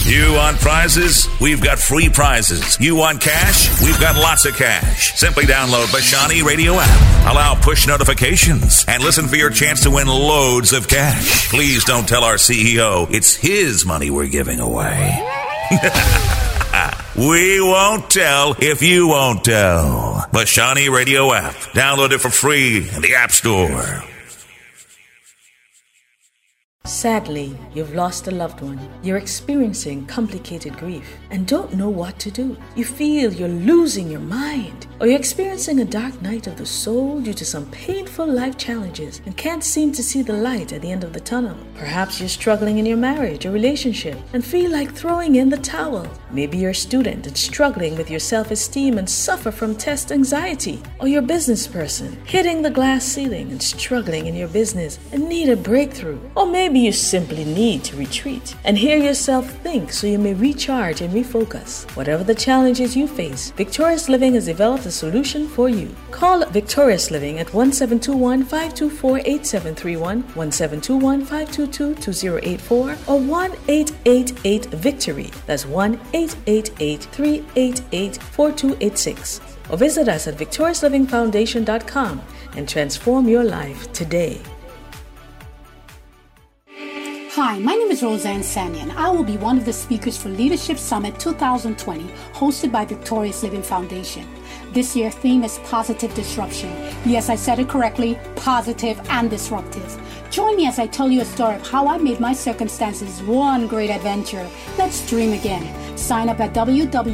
You want prizes? We've got free prizes. You want cash? We've got lots of cash. Simply download the Shawnee Radio app. Allow push notifications and listen for your chance to win loads of cash. Please don't tell our CEO it's his money we're giving away. We won't tell if you won't tell. The Shawnee Radio app. Download it for free in the App Store. Sadly, you've lost a loved one. You're experiencing complicated grief and don't know what to do. You feel you're losing your mind, or you're experiencing a dark night of the soul due to some painful life challenges and can't seem to see the light at the end of the tunnel. Perhaps you're struggling in your marriage or relationship and feel like throwing in the towel. Maybe you're a student and struggling with your self-esteem and suffer from test anxiety, or you're a business person hitting the glass ceiling and struggling in your business and need a breakthrough, or maybe you simply need to retreat and hear yourself think so you may recharge and refocus. Whatever the challenges you face, Victorious Living has developed a solution for you. Call Victorious Living at 1721-524-8731, 1721-522-2084, or 1-888-VICTORY. That's 1-888-388-4286. Or visit us at victoriouslivingfoundation.com and transform your life today. Hi, my name is Roseanne Sanian. I will be one of the speakers for Leadership Summit 2020, hosted by Victorious Living Foundation. This year's theme is positive disruption. Yes, I said it correctly, positive and disruptive. Join me as I tell you a story of how I made my circumstances one great adventure. Let's dream again. Sign up at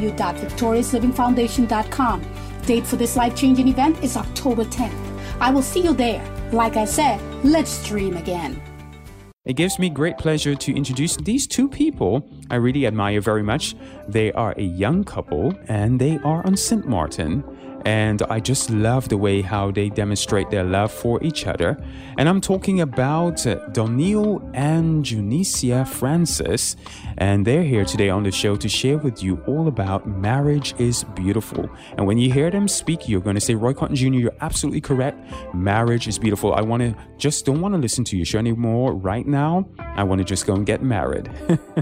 www.victoriouslivingfoundation.com. Date for this life-changing event is October 10th. I will see you there. Like I said, let's dream again. It gives me great pleasure to introduce these two people I really admire very much. They are a young couple and they are on St. Martin. And I just love the way how they demonstrate their love for each other. And I'm talking about Donil and Junicia Francis. And they're here today on the show to share with you all about Marriage is Beautiful. And when you hear them speak, you're going to say, Roy Cotton Jr., you're absolutely correct. Marriage is beautiful. I don't want to listen to your show anymore right now. I want to just go and get married.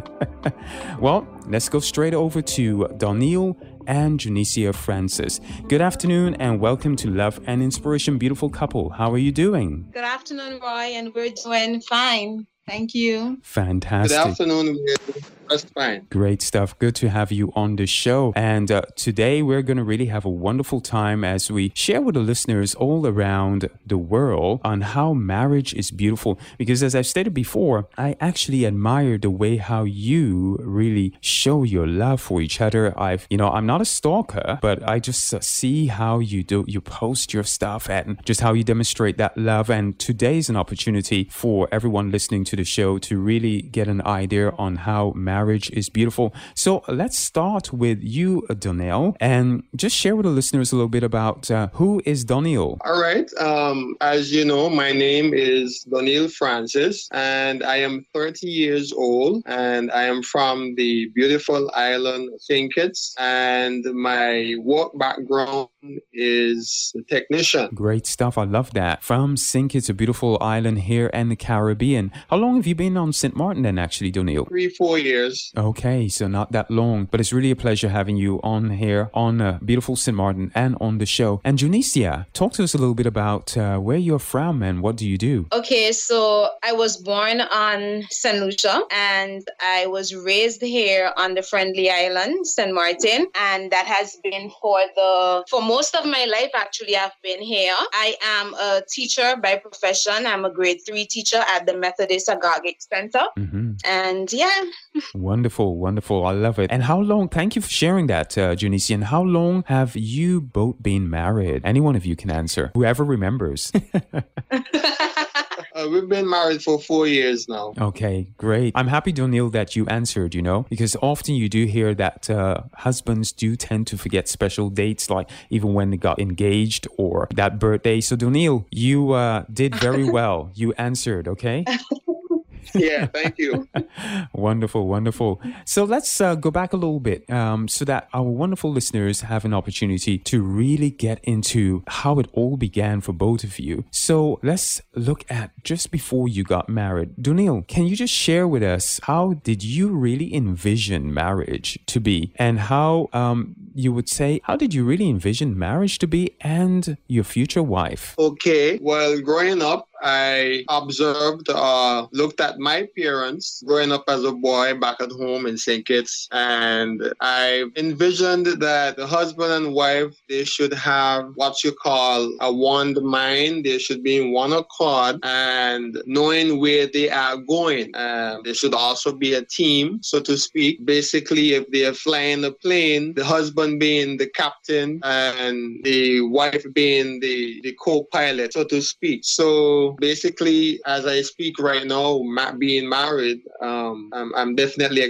Well, let's go straight over to Donil and Junicia Francis. Good afternoon and welcome to Love and Inspiration, beautiful couple. How are you doing? Good afternoon, Roy, and we're doing fine. Thank you. Fantastic. Good afternoon. That's fine. Great stuff. Good to have you on the show. And today we're going to really have a wonderful time as we share with the listeners all around the world on how marriage is beautiful. Because as I've stated before, I actually admire the way how you really show your love for each other. I'm not a stalker, but I just see how you post your stuff and just how you demonstrate that love. And today is an opportunity for everyone listening to the show to really get an idea on how marriage is beautiful. So let's start with you, Donil, and just share with the listeners a little bit about who is Donil. All right. As you know, my name is Donil Francis, and I am 30 years old, and I am from the beautiful island of St. Kitts, and my work background is a technician. Great stuff. I love that. From St. Kitts, a beautiful island here in the Caribbean. How long have you been on St. Martin then, actually, Donil? 3-4 years. Okay, so not that long, but it's really a pleasure having you on here on beautiful St. Martin and on the show. And Junicia, talk to us a little bit about where you're from and what do you do? Okay, so I was born on St. Lucia and I was raised here on the friendly island, St. Martin, and that has been for most of my life. Actually, I've been here. I am a teacher by profession. I'm a grade 3 teacher at the Methodist Agagic Center. Mm-hmm. And yeah. Wonderful, wonderful. I love it. And how long, thank you for sharing that, Junicia. And how long have you both been married? Any one of you can answer. Whoever remembers. We've been married for 4 years now. Okay, great. I'm happy, Donil, that you answered, because often you do hear that husbands do tend to forget special dates, like even when they got engaged or that birthday. So, Donil, you did very well. You answered, okay? Yeah, thank you. Wonderful, wonderful. So let's go back a little bit so that our wonderful listeners have an opportunity to really get into how it all began for both of you. So let's look at just before you got married. Donil, can you just share with us, how did you really envision marriage to be? And how you would say, how did you really envision marriage to be and your future wife? Okay, well, growing up, I observed, looked at my parents growing up as a boy back at home in St. Kitts, and I envisioned that the husband and wife, they should have what you call a one mind. They should be in one accord and knowing where they are going. They should also be a team, so to speak. Basically, if they are flying a plane, the husband being the captain and the wife being the co-pilot, so to speak. So basically, as I speak right now, being married, I'm definitely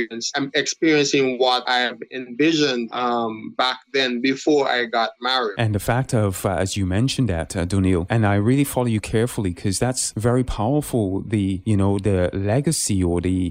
experiencing what I have envisioned back then before I got married. And the fact of, as you mentioned that, Donil, and I really follow you carefully because that's very powerful. The legacy or the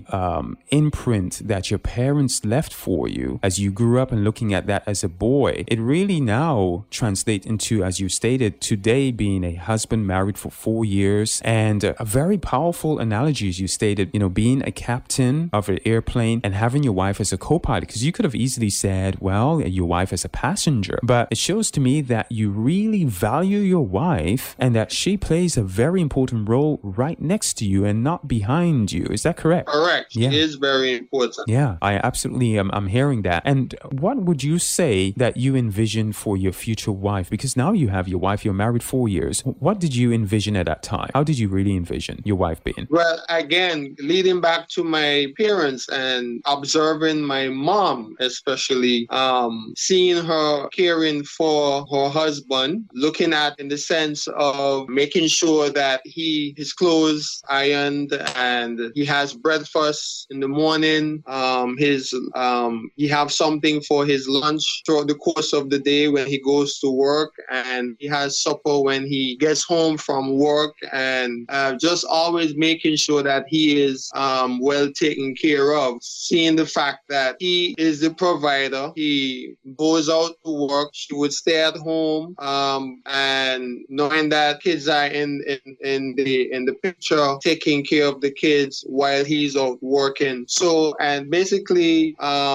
imprint that your parents left for you as you grew up and looking at that as a boy, it really now translates into, as you stated, today being a husband married for 4 years, and a very powerful analogy, as you stated, being a captain of an airplane and having your wife as a co-pilot, because you could have easily said, well, your wife as a passenger, but it shows to me that you really value your wife and that she plays a very important role right next to you and not behind you. Is that correct? Correct. Yeah. It is very important. Yeah, I absolutely I'm hearing that. And what would you say that you envision for your future wife? Because now you have your wife, you're married 4 years. What did you envision at that time? How did you really envision your wife being? Well, again, leading back to my parents and observing my mom, especially, seeing her caring for her husband, looking at in the sense of making sure that his clothes ironed and he has breakfast in the morning, he have something for his lunch throughout the course of the day when he goes to work, and he has supper when he gets home from work, and just always making sure that he is well taken care of, seeing the fact that he is the provider. He goes out to work, she would stay at home, and knowing that kids are in the picture, taking care of the kids while he's out working. So, and basically,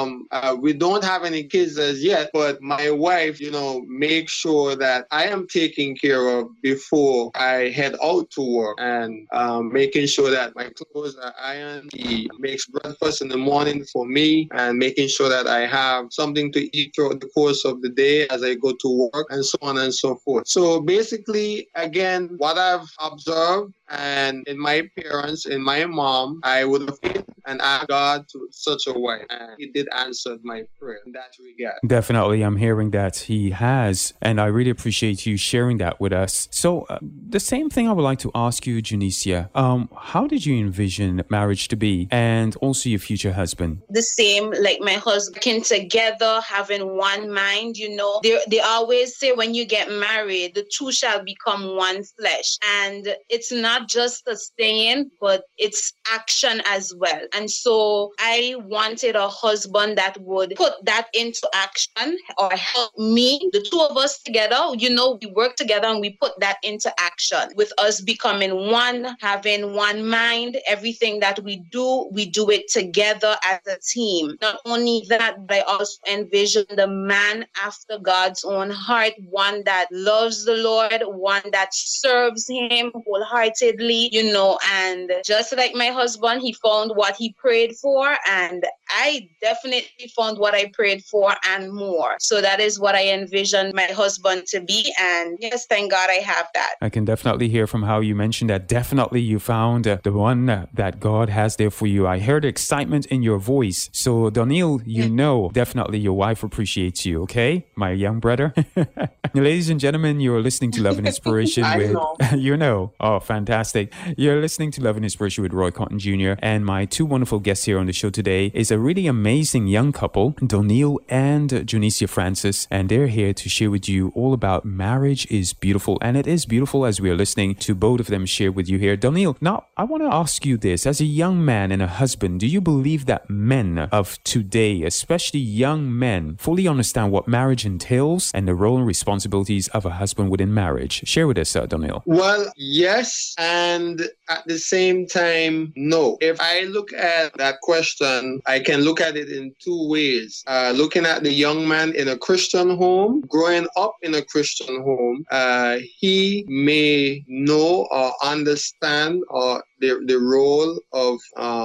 we don't have any kids as yet, but my wife, makes sure that I am taken care of before I head out to work, and making sure that my clothes are ironed. He makes breakfast in the morning for me, and making sure that I have something to eat throughout the course of the day as I go to work, and so on and so forth. So basically, again, what I've observed and in my parents, in my mom, I would have faith and asked God to such a way, and He did answer my prayer in that regard. Definitely, I'm hearing that He has, and I really appreciate you sharing that with us. So the same thing I would like to ask you, Junicia. How did you envision marriage to be, and also your future husband? The same, like my husband, working together, having one mind. They always say when you get married, the two shall become one flesh, and it's not just a saying, but it's action as well. And so I wanted a husband that would put that into action or help me. The two of us together, we work together and we put that into action, with us becoming one, having one mind. Everything that we do it together as a team. Not only that, but I also envision the man after God's own heart, one that loves the Lord, one that serves Him wholeheartedly, and just like my husband, he found what he prayed for, and I definitely found what I prayed for and more. So that is what I envisioned my husband to be, and yes, thank God I have that. I can definitely hear from how you mentioned that definitely you found the one that God has there for you. I heard excitement in your voice. So Donil, definitely your wife appreciates you, okay? My young brother. Ladies and gentlemen, you're listening to Love and Inspiration Oh, fantastic. You're listening to Love and Inspiration with Roy Cotton Jr. And my two wonderful guests here on the show today is a really amazing young couple, Donil and Junicia Francis, and they're here to share with you all about marriage is beautiful. And it is beautiful as we are listening to both of them share with you here. Donil, now I want to ask you this. As a young man and a husband, do you believe that men of today, especially young men, fully understand what marriage entails and the role and responsibilities of a husband within marriage? Share with us, Donil. Well, yes, and at the same time, no. If I look at that question, I can look at it in two ways. Looking at the young man in a Christian home, growing up in a Christian home, he may know or understand or the role of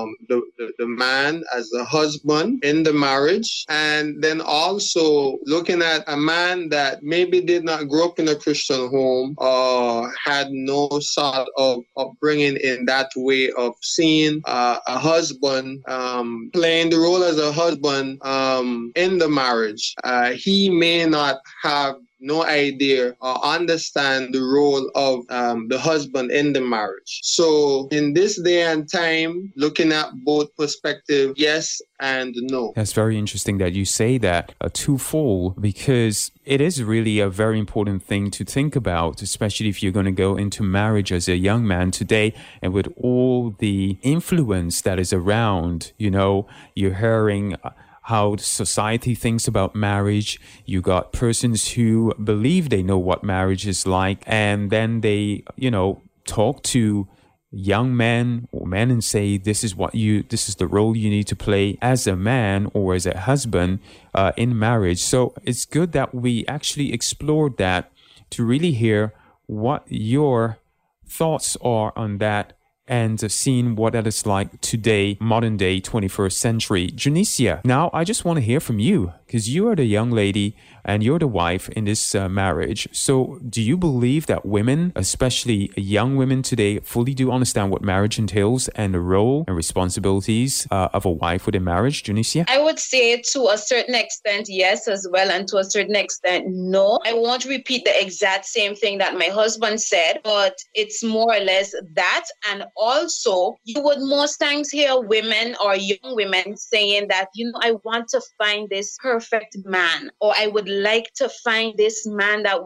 the man as a husband in the marriage. And then also looking at a man that maybe did not grow up in a Christian home or had no sort of upbringing in that way of seeing a husband playing the role as a husband in the marriage. He may not have no idea or understand the role of the husband in the marriage. So in this day and time, looking at both perspectives, yes and no. That's very interesting that you say that, twofold, because it is really a very important thing to think about, especially if you're going to go into marriage as a young man today, and with all the influence that is around, you're hearing how society thinks about marriage. You got persons who believe they know what marriage is like, and then they, talk to young men or men and say, this is the role you need to play as a man or as a husband in marriage. So it's good that we actually explored that to really hear what your thoughts are on that and seeing what that is like today, modern day, 21st century. Junicia, now I just want to hear from you, because you are the young lady and you're the wife in this marriage. So do you believe that women, especially young women today, fully do understand what marriage entails and the role and responsibilities of a wife within marriage? Junicia? I would say to a certain extent, yes, as well, and to a certain extent, no. I won't repeat the exact same thing that my husband said, but it's more or less that. And also, you would most times hear women or young women saying that, I want to find this perfect man, or I would like to find this man that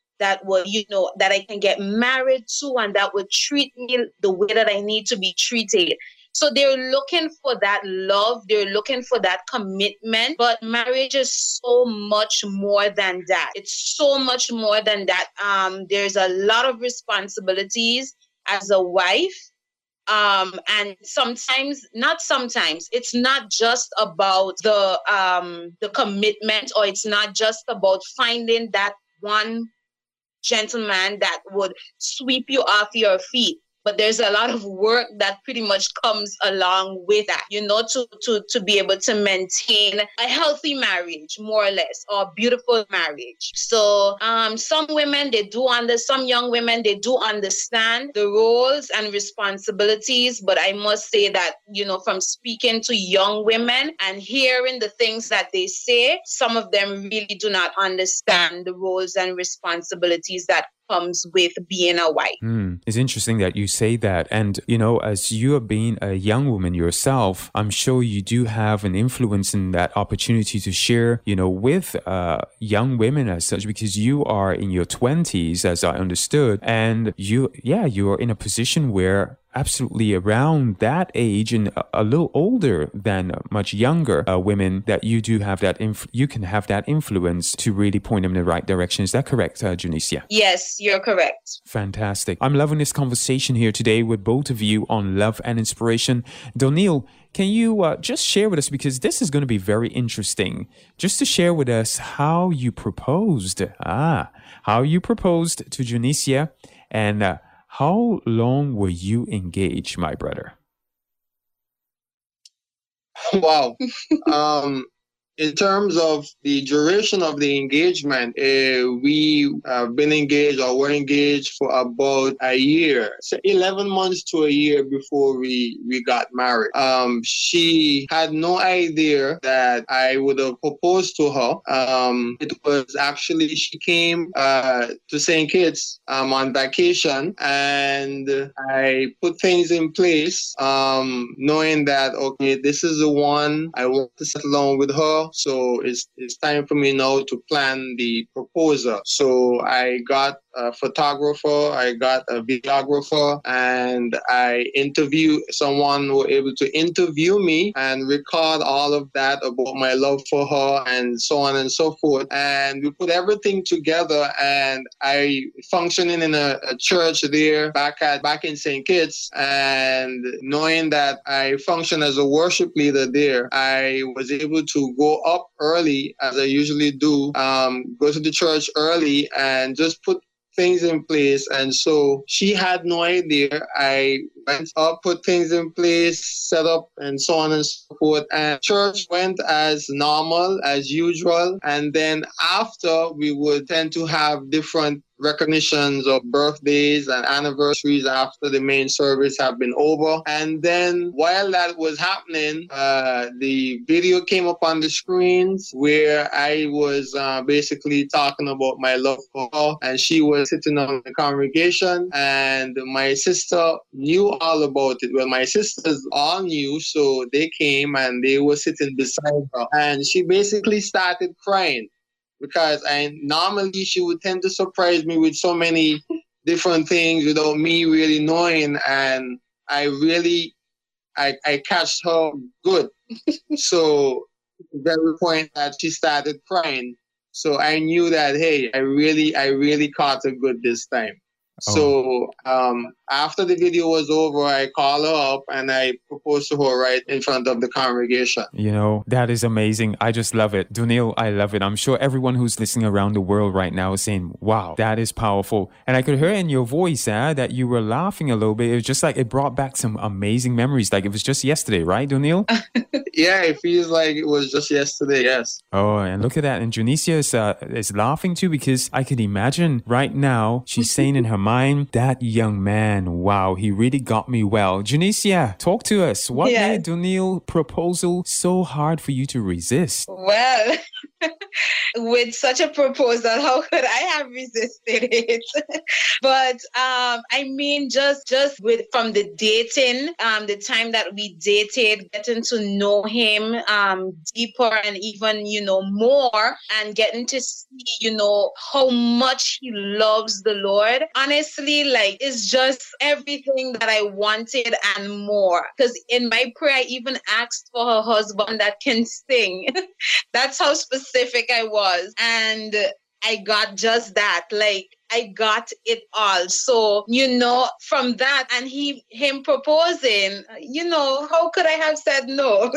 I can get married to and that would treat me the way that I need to be treated. So they're looking for that love. They're looking for that commitment. But marriage is so much more than that. It's so much more than that. There's a lot of responsibilities as a wife. And it's not just about the commitment, or it's not just about finding that one gentleman that would sweep you off your feet. But there's a lot of work that pretty much comes along with that, to be able to maintain a healthy marriage, more or less, or a beautiful marriage. So some young women, they do understand the roles and responsibilities. But I must say that, from speaking to young women and hearing the things that they say, some of them really do not understand the roles and responsibilities that comes with being a wife. It's interesting that you say that. And, as you are being a young woman yourself, I'm sure you do have an influence in that opportunity to share, with young women as such, because you are in your 20s, as I understood. And you are in a position where absolutely around that age and a little older than much younger women, that you do have that you can have that influence to really point them in the right direction. Is that correct, Junicia? Yes, you're correct. Fantastic. I'm loving this conversation here today with both of you on love and inspiration. Donil, can you just share with us, because this is going to be very interesting, just to share with us how you proposed to Junicia, and how long were you engaged, my brother? Wow. in terms of the duration of the engagement, we have been engaged or were engaged for about a year, so 11 months to a year before we got married. She had no idea that I would have proposed to her. It was actually, she came to St. Kitts on vacation, and I put things in place, knowing that, okay, this is the one I want to settle on with her. So it's time for me now to plan the proposal. So I got a photographer, I got a videographer, and I interviewed someone who was able to interview me and record all of that about my love for her and so on and so forth. And we put everything together, and I functioning in a church there back in St. Kitts, and knowing that I function as a worship leader there, I was able to go up early, as I usually do, go to the church early and just put things in place. And so she had no idea. I went up, put things in place, set up, and so on and so forth. And church went as normal, as usual. And then after, we would tend to have different recognitions of birthdays and anniversaries after the main service have been over. And then while that was happening, the video came up on the screens where I was basically talking about my love for her, and she was sitting on the congregation, and my sister knew all about it. Well, my sisters all knew, so they came and they were sitting beside her, and she basically started crying, because normally she would tend to surprise me with so many different things without me really knowing, and I catched her good. So at the very point that she started crying, so I knew that, hey, I really caught her good this time. Oh. So after the video was over, I called her up and I proposed to her right in front of the congregation. You know, that is amazing. I just love it. Dunil, I love it. I'm sure everyone who's listening around the world right now is saying, wow, that is powerful. And I could hear in your voice that you were laughing a little bit. It was just like it brought back some amazing memories. Like it was just yesterday, right, Dunil? Yeah, it feels like it was just yesterday, yes. Oh, and look at that. And Junicia is laughing too, because I could imagine right now she's saying in her mind, that young man, wow, he really got me well. Junicia, talk to us. What made Dunil proposal so hard for you to resist? Well, with such a proposal, how could I have resisted it? But I mean, just with from the dating, the time that we dated, getting to know him deeper and even, more, and getting to see, how much he loves the Lord. Honestly, like, it's just everything that I wanted and more. Because in my prayer, I even asked for her husband that can sing. That's how specific I was. And I got just that. Like, I got it all. So, from that and him proposing, how could I have said no?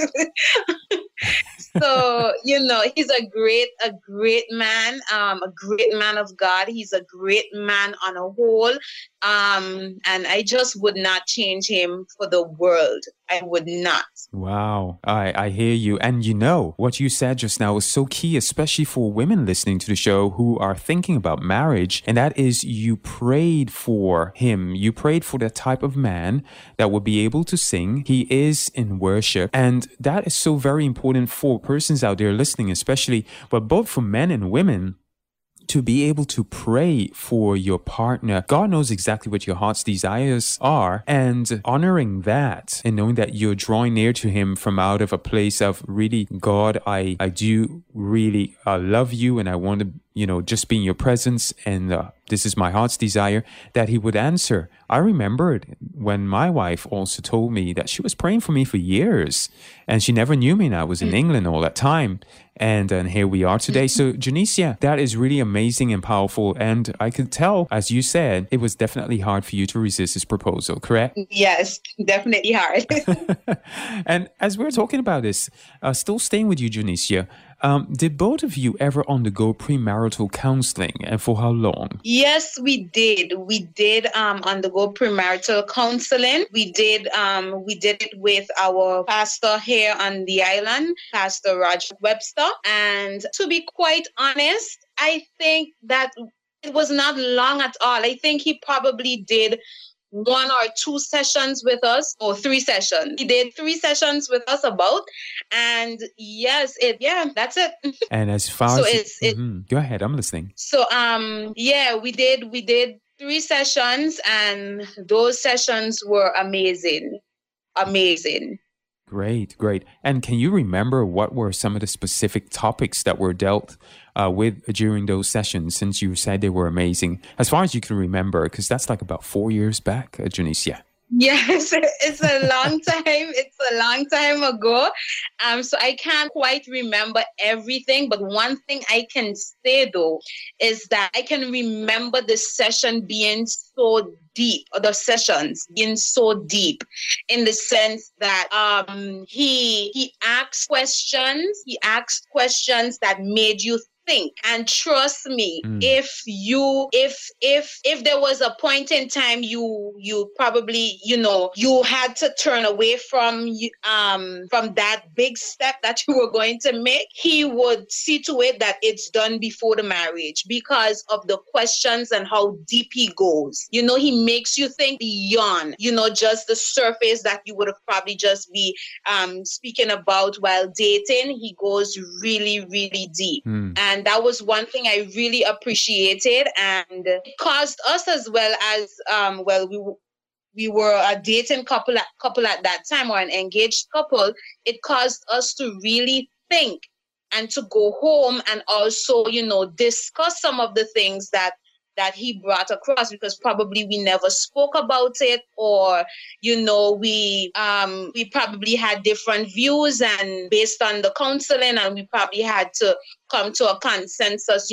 So, he's a great man, a great man of God. He's a great man on a whole. And I just would not change him for the world. I would not. Wow. I hear you. And what you said just now is so key, especially for women listening to the show who are thinking about marriage. And that is, you prayed for him. You prayed for that type of man that would be able to sing. He is in worship. And that is so very important for persons out there listening, especially, but both for men and women, to be able to pray for your partner. God knows exactly what your heart's desires are, and honoring that and knowing that you're drawing near to him from out of a place of really, God, I do really love you, and I want to, just be in your presence, and this is my heart's desire, that he would answer. I remembered when my wife also told me that she was praying for me for years, and she never knew me, and I was in England all that time. And here we are today. So, Junicia, that is really amazing and powerful. And I could tell, as you said, it was definitely hard for you to resist his proposal, correct? Yes, definitely hard. And as we're talking about this, still staying with you, Junicia, Did both of you ever undergo premarital counseling, and for how long? Yes, we did. We did undergo premarital counseling. We did it with our pastor here on the island, Pastor Roger Webster. And to be quite honest, I think that it was not long at all. I think he probably did 1 or 2 sessions with us, or 3 sessions. He did 3 sessions with us about, and yes, that's it. And as far So as go ahead, I'm listening. So we did 3 sessions, and those sessions were amazing. Great. And can you remember what were some of the specific topics that were dealt with during those sessions, since you said they were amazing, as far as you can remember, because that's like about 4 years back, Janicia? Yes, it's a long time. It's a long time ago. So I can't quite remember everything. But one thing I can say, though, is that I can remember the session being so deep, or the sessions being so deep, in the sense that he asked questions. He asked questions that made you think. And trust me, if there was a point in time you probably, you had to turn away from that big step that you were going to make, he would see to it that it's done before the marriage, because of the questions and how deep he goes. He makes you think beyond, just the surface that you would have probably just be speaking about while dating. He goes really, really deep. And that was one thing I really appreciated, and it caused us, as well as we were a dating couple at that time, or an engaged couple. It caused us to really think, and to go home and also, discuss some of the things that he brought across, because probably we never spoke about it, or we probably had different views, and based on the counseling, and we probably had to come to a consensus,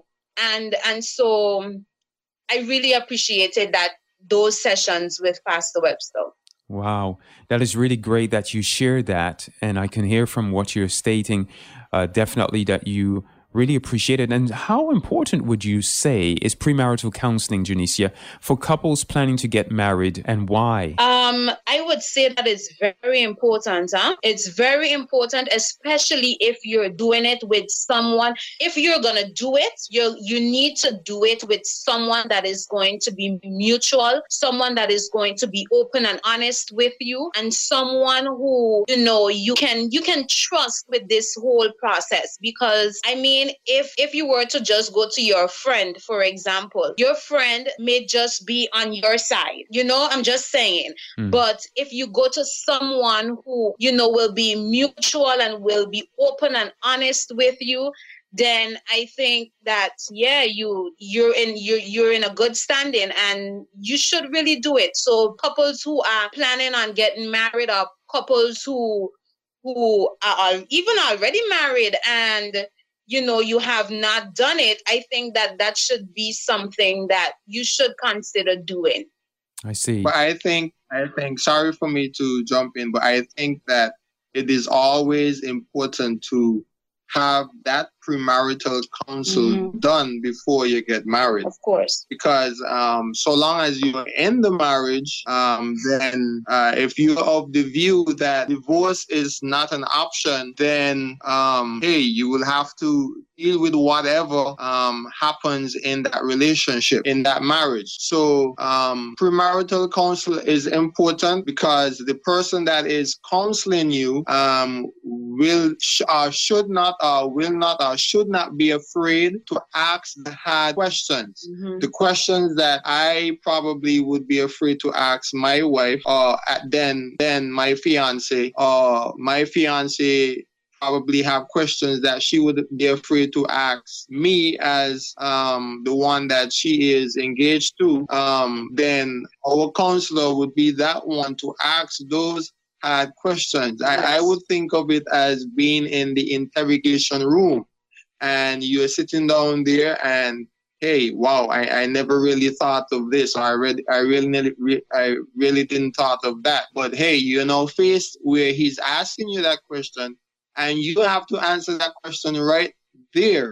and so I really appreciated those sessions with Pastor Webster. Wow, that is really great that you share that, and I can hear from what you're stating, definitely that you really appreciate it. And how important would you say is premarital counseling, Janicia, for couples planning to get married, and why? I would say that it's very important. It's very important, especially if you're doing it with someone. If you're going to do it, you need to do it with someone that is going to be mutual, someone that is going to be open and honest with you, and someone who, you can trust with this whole process. Because, if you were to just go to your friend, for example, your friend may just be on your side. I'm just saying. But if you go to someone who, will be mutual and will be open and honest with you, then I think that, you're in a good standing, and you should really do it. So couples who are planning on getting married, or couples who are even already married, and you have not done it, I think that should be something that you should consider doing. I see. But I think, sorry for me to jump in, but I think that it is always important to have that premarital counsel done before you get married. Of course. Because so long as you're in the marriage, then if you're of the view that divorce is not an option, then you will have to deal with whatever happens in that relationship, in that marriage. So premarital counsel is important, because the person that is counseling you should not be afraid to ask the hard questions. The questions that I probably would be afraid to ask my wife, or then my fiance, or my fiance probably have questions that she would be afraid to ask me as the one that she is engaged to. Then our counselor would be that one to ask those hard questions. Yes. I would think of it as being in the interrogation room, and you're sitting down there, and hey, wow, I never really thought of this, or I really didn't thought of that. But hey, faced where he's asking you that question, And you have to answer that question right there.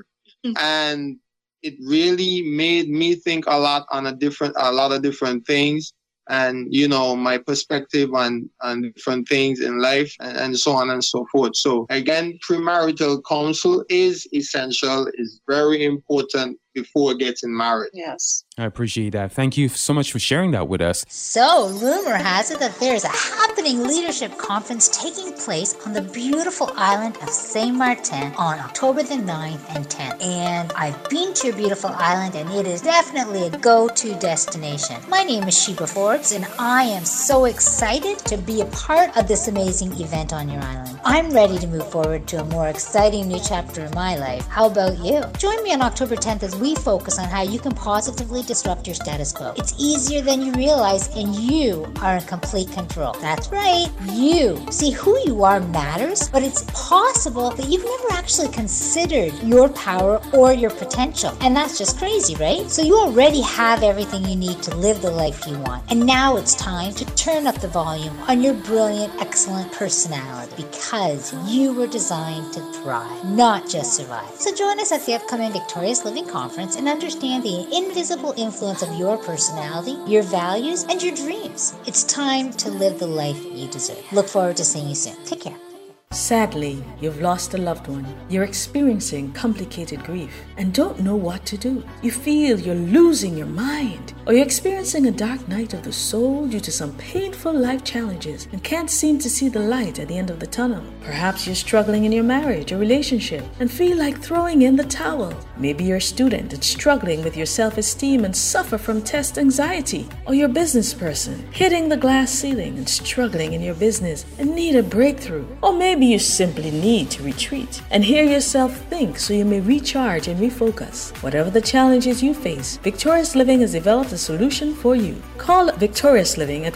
And it really made me think a lot of different things. And, my perspective on different things in life and so on and so forth. So again, premarital counsel is essential, is very important before getting married. Yes. I appreciate that. Thank you so much for sharing that with us. So, rumor has it that there is a happening leadership conference taking place on the beautiful island of Saint Martin on October the 9th and 10th. And I've been to your beautiful island, and it is definitely a go-to destination. My name is Sheba Forbes, and I am so excited to be a part of this amazing event on your island. I'm ready to move forward to a more exciting new chapter in my life. How about you? Join me on October 10th as we focus on how you can positively disrupt your status quo. It's easier than you realize, and you are in complete control. That's right, you. See, who you are matters, but it's possible that you've never actually considered your power or your potential. And that's just crazy, right? So you already have everything you need to live the life you want. And now it's time to turn up the volume on your brilliant, excellent personality, because you were designed to thrive, not just survive. So join us at the upcoming Victorious Living Conference and understand the invisible influence of your personality, your values, and your dreams. It's time to live the life you deserve. Look forward to seeing you soon. Take care. Sadly, you've lost a loved one. You're experiencing complicated grief and don't know what to do. You feel you're losing your mind, or you're experiencing a dark night of the soul due to some painful life challenges and can't seem to see the light at the end of the tunnel. Perhaps you're struggling in your marriage or relationship and feel like throwing in the towel. Maybe you're a student and struggling with your self-esteem and suffer from test anxiety, or you're a business person hitting the glass ceiling and struggling in your business and need a breakthrough, or maybe you simply need to retreat and hear yourself think so you may recharge and refocus. Whatever the challenges you face, Victorious Living has developed a solution for you. Call Victorious Living at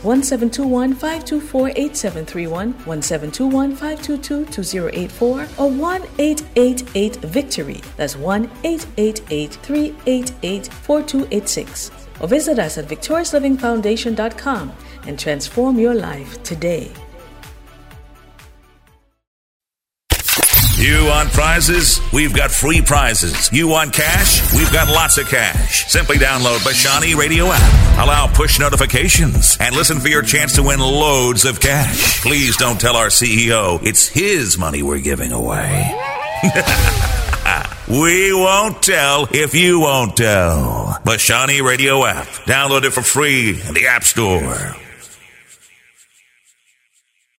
1721-524-8731, 1721-522-2084, or 1-888-VICTORY. That's 1-888-388-4286. Or visit us at victoriouslivingfoundation.com and transform your life today. You want prizes? We've got free prizes. You want cash? We've got lots of cash. Simply download Bashani Radio app. Allow push notifications and listen for your chance to win loads of cash. Please don't tell our CEO it's his money we're giving away. We won't tell if you won't tell. Bashani Radio app. Download it for free in the App Store.